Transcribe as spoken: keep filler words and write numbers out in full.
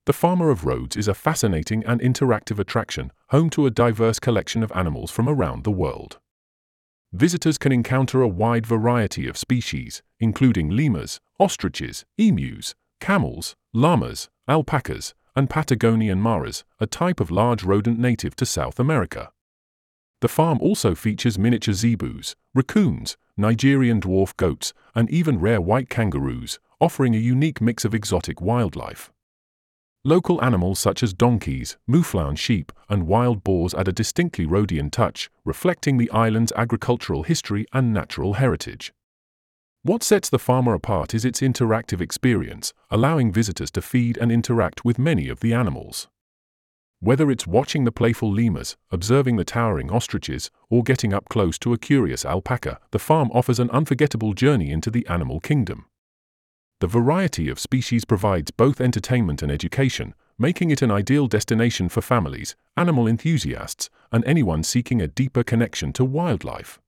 The Farmer of Rhodes is a fascinating and interactive attraction, home to a diverse collection of animals from around the world. Visitors can encounter a wide variety of species, including lemurs, ostriches, emus, camels, llamas, alpacas, and Patagonian maras, a type of large rodent native to South America. The farm also features miniature zebus, raccoons, Nigerian dwarf goats, and even rare white kangaroos, offering a unique mix of exotic wildlife. Local animals such as donkeys, mouflon sheep, and wild boars add a distinctly Rhodian touch, reflecting the island's agricultural history and natural heritage. What sets the farmer apart is its interactive experience, allowing visitors to feed and interact with many of the animals. Whether it's watching the playful lemurs, observing the towering ostriches, or getting up close to a curious alpaca, the farm offers an unforgettable journey into the animal kingdom. The variety of species provides both entertainment and education, making it an ideal destination for families, animal enthusiasts, and anyone seeking a deeper connection to wildlife.